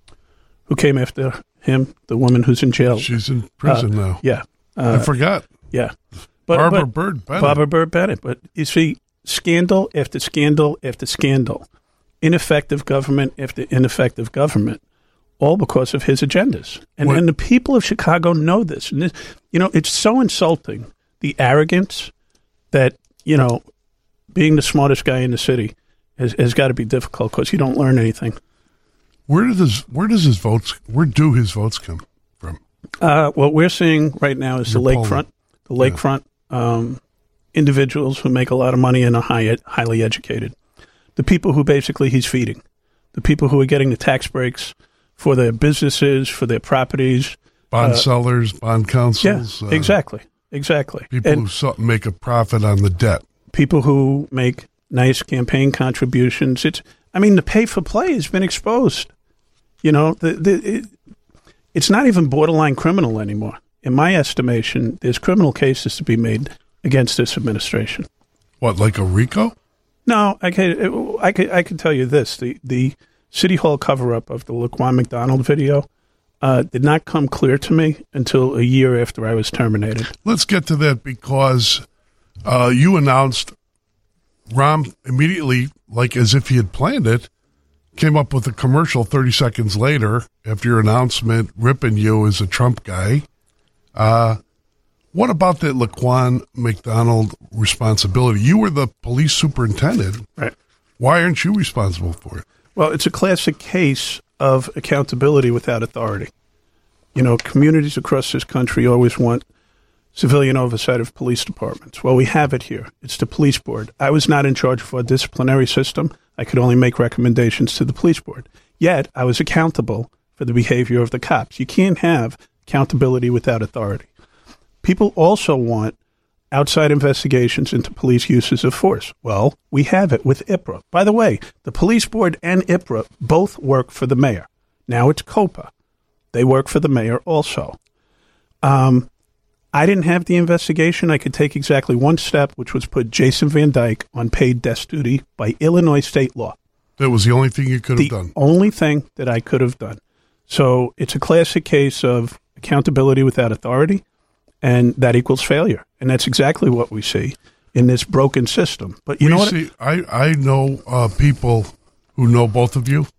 who came after him, the woman who's in jail. She's in prison uh, now. Yeah. Uh, I forgot. Yeah. But, Barbara but, Byrd Bennett. Barbara Byrd Bennett. But you see, scandal after scandal after scandal, ineffective government after ineffective government, all because of his agendas. And, and the people of Chicago know this. And this, you know, it's so insulting, the arrogance that, you know, being the smartest guy in the city has, has got to be difficult because you don't learn anything. Where does his, where does his votes, where do his votes come from? Uh, what we're seeing right now is You're the lakefront, the lakefront yeah. um, individuals who make a lot of money and are high, highly educated. The people who basically he's feeding. The people who are getting the tax breaks for their businesses, for their properties. Bond uh, sellers, bond councils. Yeah, uh, exactly, exactly. People and who so- make a profit on the debt. People who make nice campaign contributions. It's, I mean, the pay for play has been exposed. You know, the, the, it, it's not even borderline criminal anymore. In my estimation, there's criminal cases to be made against this administration. What, like a RICO? No, I can, I can, I can tell you this. The, the City Hall cover-up of the Laquan McDonald video uh, did not come clear to me until a year after I was terminated. Let's get to that because uh, you announced Rahm immediately, like as if he had planned it, came up with a commercial thirty seconds later after your announcement ripping you as a Trump guy. Uh, what about that Laquan McDonald responsibility? You were the police superintendent. Right. Why aren't you responsible for it? Well, it's a classic case of accountability without authority. You know, communities across this country always want civilian oversight of police departments. Well, we have it here. It's the police board. I was not in charge of our disciplinary system. I could only make recommendations to the police board. Yet, I was accountable for the behavior of the cops. You can't have accountability without authority. People also want outside investigations into police uses of force. Well, we have it with I P R A. By the way, the police board and I P R A both work for the mayor. Now it's COPA. They work for the mayor also. Um, I didn't have the investigation. I could take exactly one step, which was put Jason Van Dyke on paid desk duty by Illinois state law. That was the only thing you could have the done. The only thing that I could have done. So it's a classic case of accountability without authority, and that equals failure. And that's exactly what we see in this broken system. But you we know what? See, I, I know uh, people who know both of you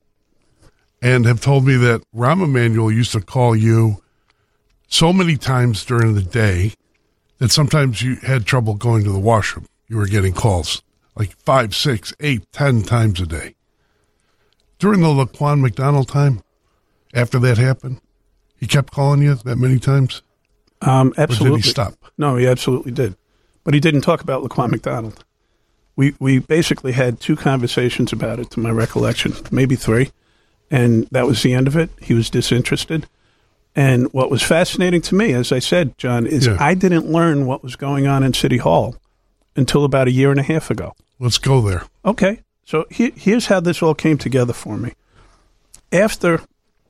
and have told me that Rahm Emanuel used to call you so many times during the day that sometimes you had trouble going to the washroom. You were getting calls like five, six, eight, ten times a day. During the Laquan McDonald time, after that happened, he kept calling you that many times? Um, absolutely. Or did he stop? No, he absolutely did. But he didn't talk about Laquan McDonald. We we basically had two conversations about it, to my recollection, maybe three, and that was the end of it. He was disinterested. And what was fascinating to me, as I said, John, is yeah. I didn't learn what was going on in City Hall until about a year and a half ago. Let's go there. Okay. So he, here's how this all came together for me. After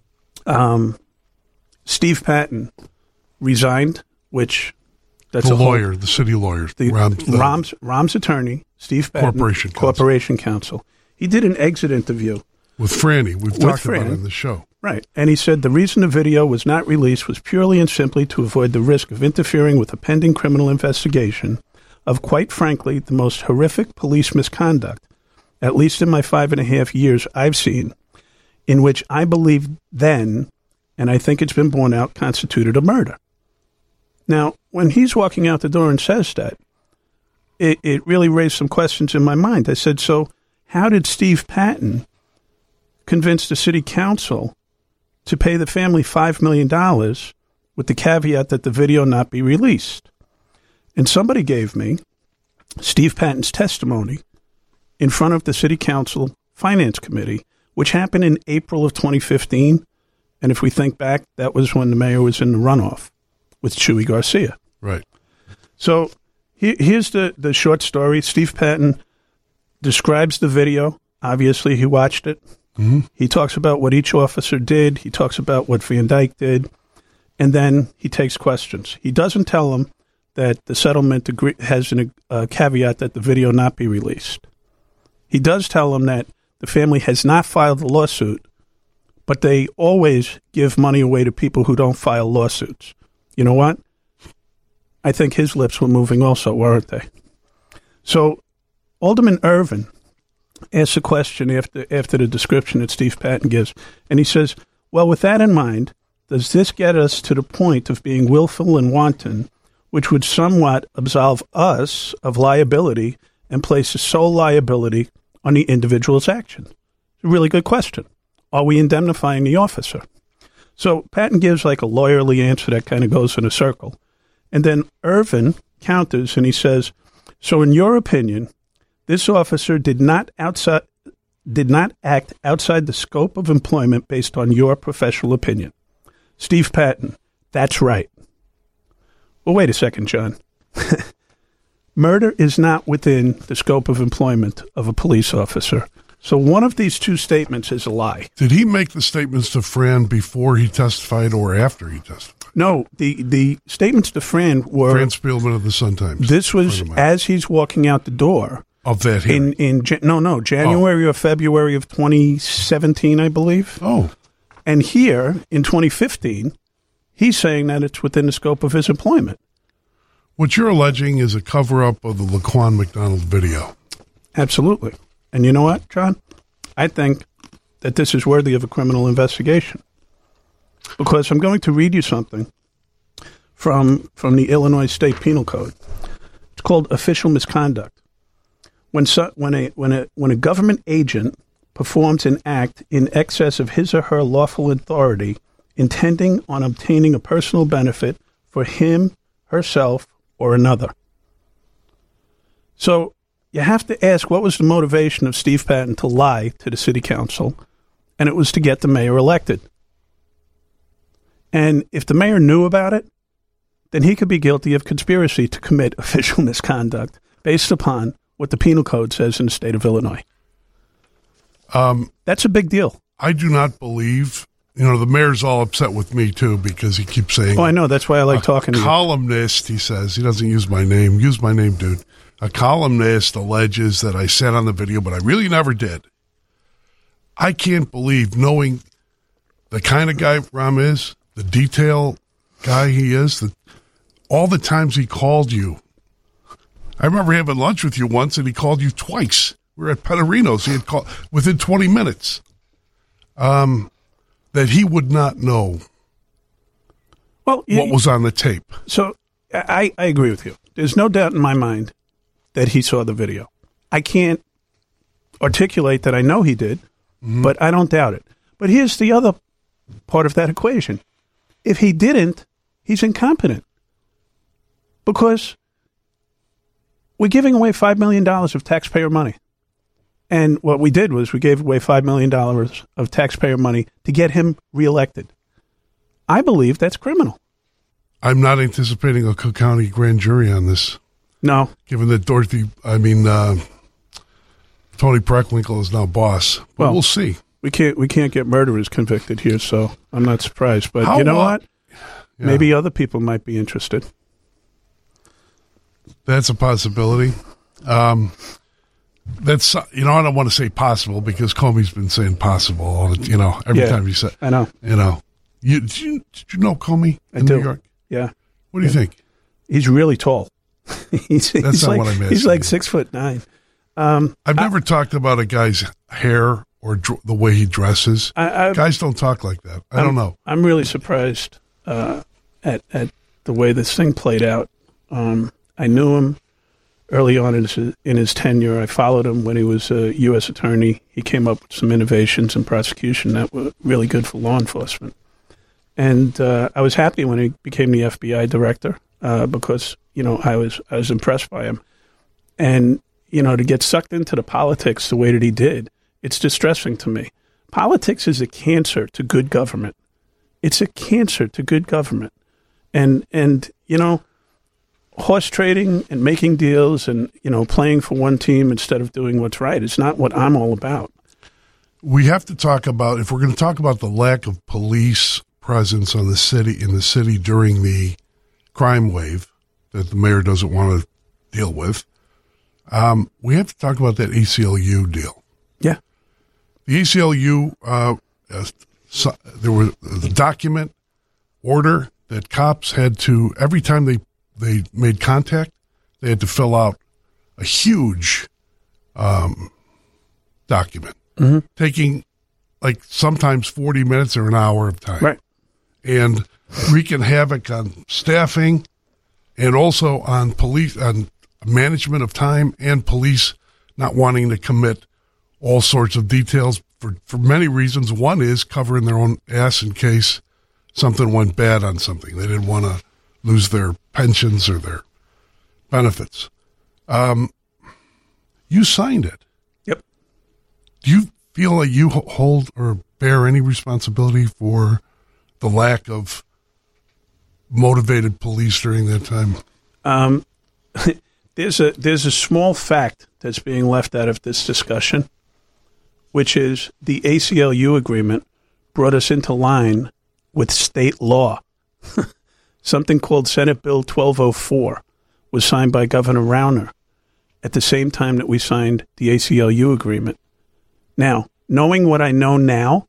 um, Steve Patton resigned, which that's the a lawyer, whole, the city lawyer, the, Rahm's, the Rahm's, Rahm's attorney, Steve Patton, Corporation Counsel. Corporation Counsel. He did an exit interview with Franny. We've with talked Franny. about it on the show. Right. And he said the reason the video was not released was purely and simply to avoid the risk of interfering with a pending criminal investigation of, quite frankly, the most horrific police misconduct, at least in my five and a half years I've seen, in which I believe then, and I think it's been borne out, constituted a murder. Now, when he's walking out the door and says that, it, it really raised some questions in my mind. I said, so how did Steve Patton convince the city council to pay the family five million dollars with the caveat that the video not be released? And somebody gave me Steve Patton's testimony in front of the city council finance committee, which happened in April of twenty fifteen. And if we think back, that was when the mayor was in the runoff with Chuy Garcia. Right. So he, here's the, the short story. Steve Patton describes the video. Obviously, he watched it. Mm-hmm. He talks about what each officer did. He talks about what Van Dyke did. And then he takes questions. He doesn't tell them that the settlement agree- has a uh, caveat that the video not be released. He does tell them that the family has not filed the lawsuit, but they always give money away to people who don't file lawsuits. You know what? I think his lips were moving also, weren't they? So Alderman Irvin asks a question after after the description that Steve Patton gives, and he says, well, with that in mind, does this get us to the point of being willful and wanton, which would somewhat absolve us of liability and place the sole liability on the individual's action? It's a really good question. Are we indemnifying the officer? So Patton gives like a lawyerly answer that kind of goes in a circle. And then Irvin counters and he says, so in your opinion, this officer did not outside did not act outside the scope of employment based on your professional opinion. Steve Patton, that's right. Well, wait a second, John. Murder is not within the scope of employment of a police officer. So one of these two statements is a lie. Did he make the statements to Fran before he testified or after he testified? No, the, the statements to Fran were... Fran Spielman of the Sun-Times. This was as he's walking out the door. Of that hearing? In, in, no, no, January oh. or February of twenty seventeen, I believe. Oh. And here, in twenty fifteen, he's saying that it's within the scope of his employment. What you're alleging is a cover-up of the Laquan McDonald video. Absolutely. And you know what, John? I think that this is worthy of a criminal investigation. Because I'm going to read you something from from the Illinois State Penal Code. It's called official misconduct. When so, when a when a when a government agent performs an act in excess of his or her lawful authority, intending on obtaining a personal benefit for him, herself, or another. So you have to ask, what was the motivation of Steve Patton to lie to the city council? And it was to get the mayor elected. And if the mayor knew about it, then he could be guilty of conspiracy to commit official misconduct based upon what the penal code says in the state of Illinois. Um, That's a big deal. I do not believe, you know, the mayor's all upset with me, too, because he keeps saying... Oh, I know. That's why I like talking to you. A columnist, he says, he doesn't use my name. Use my name, dude. A columnist alleges that I said on the video, but I really never did. I can't believe, knowing the kind of guy Ram is, the detail guy he is, the, all the times he called you. I remember having lunch with you once, and he called you twice. We were at Petterino's. He had called within twenty minutes. Um, that he would not know well, you, what was on the tape. So I, I agree with you. There's no doubt in my mind that he saw the video. I can't articulate that I know he did, mm-hmm. but I don't doubt it. But here's the other part of that equation. If he didn't, he's incompetent. Because we're giving away five million dollars of taxpayer money. And what we did was we gave away five million dollars of taxpayer money to get him reelected. I believe that's criminal. I'm not anticipating a Cook County grand jury on this. No. Given that Dorothy, I mean, uh, Tony Preckwinkle is now boss. But well, we'll see. We can't we can't get murderers convicted here, so I'm not surprised. But How you know uh, what? Yeah. Maybe other people might be interested. That's a possibility. Um, that's you know I don't want to say possible because Comey's been saying possible all the, you know every yeah, time you say I know you know you did you, did you know Comey in I do. New York? Yeah. What do you yeah. think? He's really tall. he's, That's he's not like, what I meant. He's like six foot nine. Um, I've I, never talked about a guy's hair or dr- the way he dresses. I, I, Guys don't talk like that. I I'm, don't know. I'm really surprised uh, at at the way this thing played out. Um, I knew him early on in his, in his tenure. I followed him when he was a U S attorney. He came up with some innovations in prosecution that were really good for law enforcement. And uh, I was happy when he became the F B I director uh, because, you know, I was I was impressed by him. And, you know, to get sucked into the politics the way that he did, it's distressing to me. Politics is a cancer to good government. It's a cancer to good government. And, and you know, horse trading and making deals and, you know, playing for one team instead of doing what's right is not what I'm all about. We have to talk about, if we're going to talk about the lack of police presence on the city in the city during the crime wave that the mayor doesn't want to deal with, um, we have to talk about that A C L U deal. Yeah. The A C L U, uh, uh, so, there was the document order that cops had to, every time they they made contact, they had to fill out a huge um, document, mm-hmm. taking like sometimes forty minutes or an hour of time. Right. And wreaking havoc on staffing and also on police, on management of time and police not wanting to commit all sorts of details for, for many reasons. One is covering their own ass in case something went bad on something. They didn't want to lose their pensions or their benefits. Um, you signed it. Yep. Do you feel like you hold or bear any responsibility for the lack of motivated police during that time? Um, there's a there's a small fact that's being left out of this discussion, which is the A C L U agreement brought us into line with state law. Something called Senate Bill twelve oh four was signed by Governor Rauner at the same time that we signed the A C L U agreement. Now, knowing what I know now,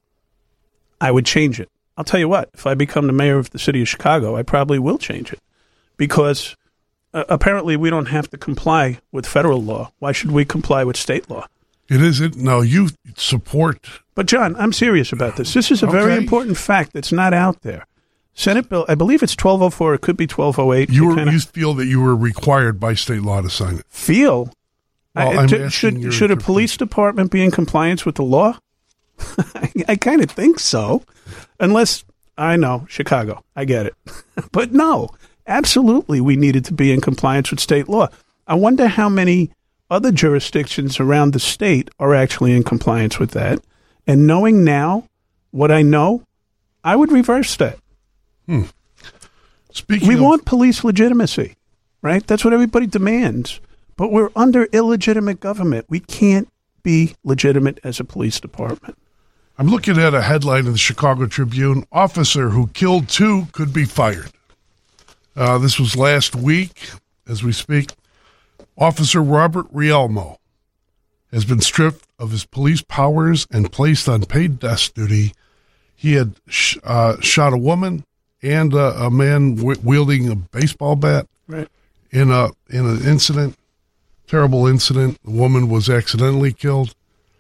I would change it. I'll tell you what, if I become the mayor of the city of Chicago, I probably will change it because uh, apparently we don't have to comply with federal law. Why should we comply with state law? It isn't. No, you support. But, John, I'm serious about this. This is a Okay. very important fact that's not out there. Senate bill, I believe it's twelve oh four. It could be twelve oh eight. You, were, kinda you feel that you were required by state law to sign it. feel. Well, I, I'm to- asking should your should a police department be in compliance with the law? I, I kind of think so, unless I know Chicago. I get it, but no, absolutely, we needed to be in compliance with state law. I wonder how many other jurisdictions around the state are actually in compliance with that. And knowing now what I know, I would reverse that. Hmm. Speaking We of, want police legitimacy, right? That's what everybody demands. But we're under illegitimate government. We can't be legitimate as a police department. I'm looking at a headline in the Chicago Tribune. Officer who killed two could be fired. Uh, this was last week, as we speak. Officer Robert Rielmo has been stripped of his police powers and placed on paid desk duty. He had sh- uh, shot a woman and uh, a man w- wielding a baseball bat Right. in a in an incident, terrible incident. The woman was accidentally killed.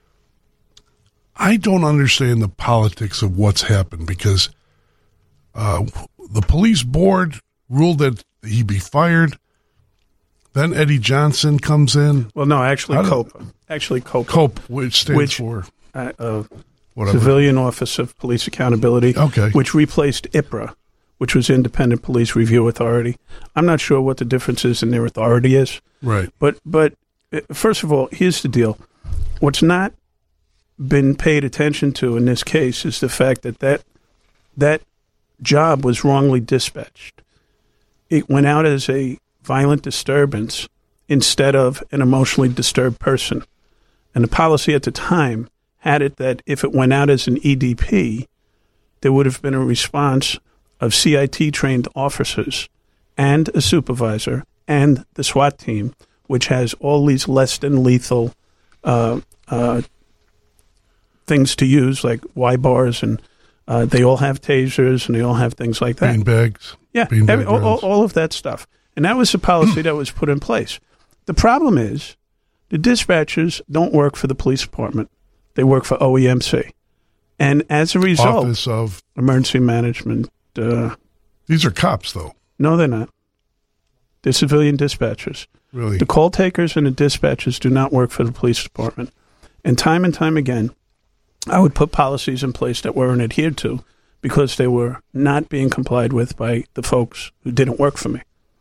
I don't understand the politics of what's happened because uh, the police board ruled that he be fired. Then Eddie Johnson comes in. Well, no, actually, How do- COPA. Actually, COPA. COPE, which stands Which- for Uh, uh, whatever. Civilian Office of Police Accountability. Okay. Which replaced I P R A, which was Independent Police Review Authority. I'm not sure what the difference is in their authority is. Right. But, but uh, first of all, here's the deal. What's not been paid attention to in this case is the fact that that, that job was wrongly dispatched. It went out as a violent disturbance instead of an emotionally disturbed person. And the policy at the time had it that if it went out as an E D P, there would have been a response of C I T-trained officers and a supervisor and the SWAT team, which has all these less than lethal uh, uh, things to use, like Y-bars, and uh, they all have tasers, and they all have things like that. Bean bags. Yeah, Bean every, bag all, all, rounds. all of that stuff. And that was the policy that was put in place. The problem is the dispatchers don't work for the police department. They work for O E M C. And as a result, Office of Emergency Management. Uh, these are cops, though. no, they're not. They're civilian dispatchers. Really? The call takers and the dispatchers do not work for the police department. And time and time again, I would put policies in place that weren't adhered to because they were not being complied with by the folks who didn't work for me.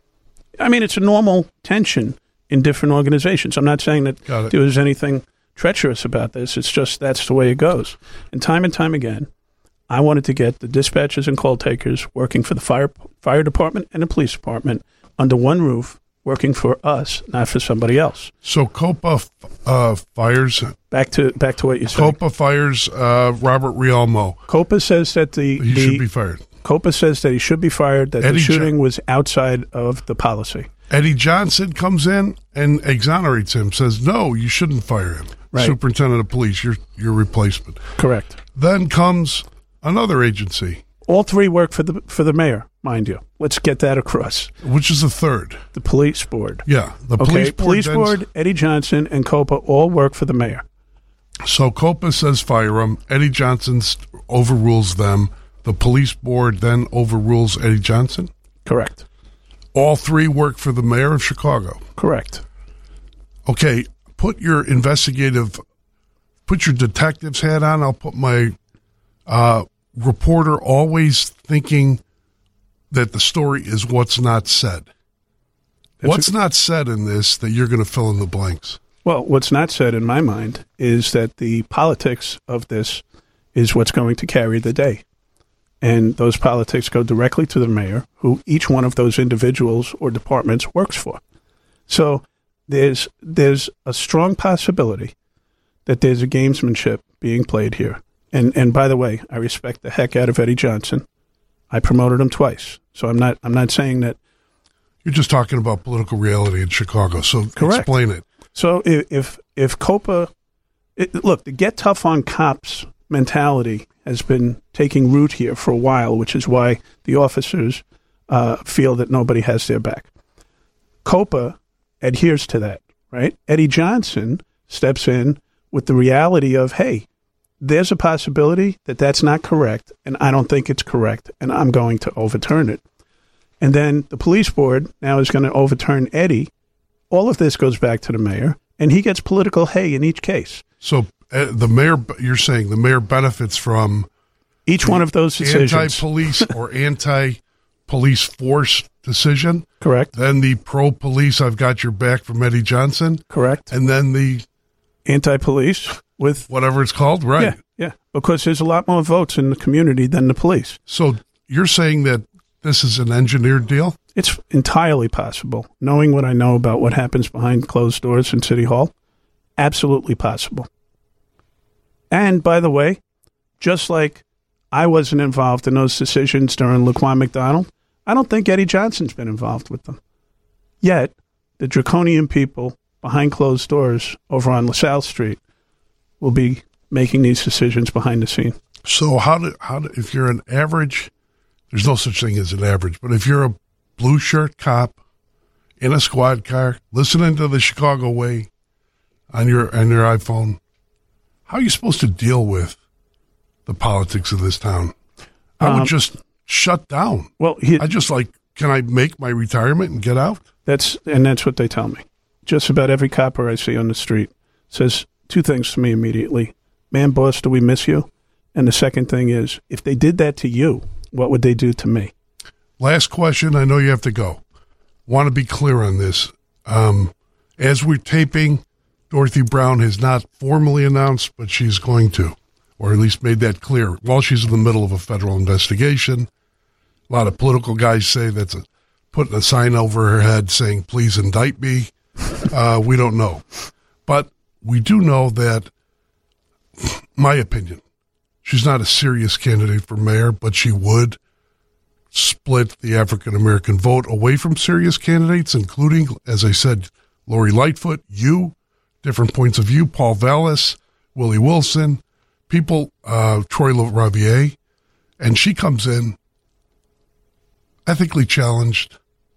I mean, it's a normal tension in different organizations. I'm not saying that Got it. there was anything treacherous about this. It's just that's the way it goes. And time and time again, I wanted to get the dispatchers and call takers working for the fire fire department and the police department under one roof, working for us, not for somebody else. So Copa uh, fires Back to back to what you said. Copa fires uh, Robert Rialmo. Copa says that the, He the should be fired. Copa says that he should be fired. That Eddie the shooting Jo- was outside of the policy. Eddie Johnson comes in and exonerates him. Says no, you shouldn't fire him. Right. Superintendent of Police, your your replacement. Correct. Then comes another agency, All three work for the for the mayor, mind you. Let's get that across. which is the third. The police board. Yeah, the Okay, police board. police then- board, Eddie Johnson, and Copa all work for the mayor. So Copa says fire him. Eddie Johnson st- overrules them. The police board then overrules Eddie Johnson. Correct. All three work for the mayor of Chicago. Correct. Okay, put your investigative, put your detective's hat on. I'll put my uh, reporter always thinking that the story is what's not said. That's what's a- not said in this that you're going to fill in the blanks? Well, what's not said in my mind is that the politics of this is what's going to carry the day. And those politics go directly to the mayor, who each one of those individuals or departments works for. So there's there's a strong possibility that there's a gamesmanship being played here. And and by the way, I respect the heck out of Eddie Johnson. I promoted him twice. So I'm not I'm not saying that. You're just talking about political reality in Chicago. So Correct. explain it. So if if, if Copa, it, look, the get tough on cops mentality has been taking root here for a while, which is why the officers uh, feel that nobody has their back. Copa adheres to that, right? Eddie Johnson steps in with the reality of, hey, there's a possibility that that's not correct, and I don't think it's correct, and I'm going to overturn it. And then the police board now is going to overturn Eddie. All of this goes back to the mayor, and he gets political hay in each case. So uh, the mayor, you're saying the mayor benefits from Each one of those decisions. anti-police or anti-police force decision. Correct. Then the pro-police, I've got your back from Eddie Johnson. Correct. And then the Anti-police with... whatever it's called, right? Yeah, yeah. Because there's a lot more votes in the community than the police. So you're saying that this is an engineered deal? It's entirely possible. Knowing what I know about what happens behind closed doors in City Hall, absolutely possible. And, by the way, just like I wasn't involved in those decisions during Laquan McDonald, I don't think Eddie Johnson's been involved with them. Yet, the draconian people behind closed doors over on LaSalle Street will be making these decisions behind the scene. So how do, how do, if you're an average, there's no such thing as an average, but if you're a blue shirt cop in a squad car, listening to the Chicago Way on your, on your iPhone, how are you supposed to deal with the politics of this town? I would Um, just shut down. Well, he, I just like, can I make my retirement and get out? That's and that's what they tell me. Just about every copper I see on the street says two things to me immediately. Man, boss, do we miss you? And the second thing is, if they did that to you, what would they do to me? Last question. I know you have to go. Want to be clear on this. Um, as we're taping, Dorothy Brown has not formally announced, but she's going to, or at least made that clear. While she's in the middle of a federal investigation, a lot of political guys say that's a, putting a sign over her head saying, please indict me. Uh, we don't know. But we do know that, my opinion, she's not a serious candidate for mayor, but she would split the African-American vote away from serious candidates, including, as I said, Lori Lightfoot, you, different points of view, Paul Vallis, Willie Wilson, people, uh, Troy LaRaviere, and she comes in ethically challenged.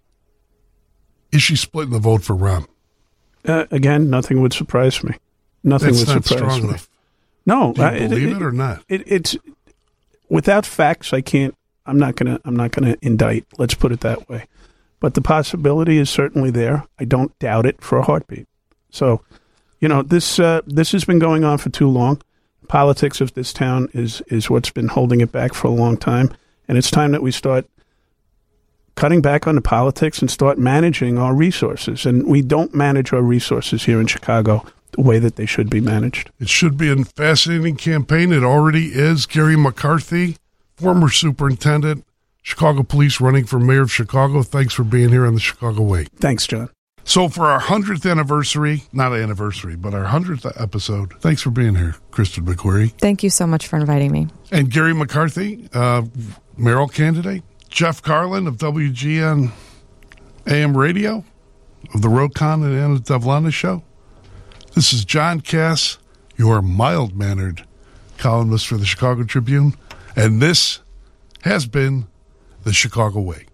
Is she splitting the vote for Rahm? Uh, again, nothing would surprise me. Nothing That's would not surprise strong me. enough. No, Do you I- believe it, it or not? It, it's without facts. I can't. I'm not gonna. I'm not gonna indict. Let's put it that way. But the possibility is certainly there. I don't doubt it for a heartbeat. So, you know, this uh, this has been going on for too long. Politics of this town is is what's been holding it back for a long time, and it's time that we start cutting back on the politics and start managing our resources. And we don't manage our resources here in Chicago the way that they should be managed. It should be a fascinating campaign. It already is. Gary McCarthy, former superintendent, Chicago Police, running for mayor of Chicago. Thanks for being here on the Chicago Way. Thanks, John. So for our hundredth anniversary, not anniversary, but our hundredth episode, thanks for being here, Kristen McQuarrie. Thank you so much for inviting me. And Gary McCarthy, uh, mayoral candidate. Jeff Carlin of W G N A M Radio, of the Rokon and Anna Devlana Show. This is John Cass, your mild-mannered columnist for the Chicago Tribune, and this has been the Chicago Way.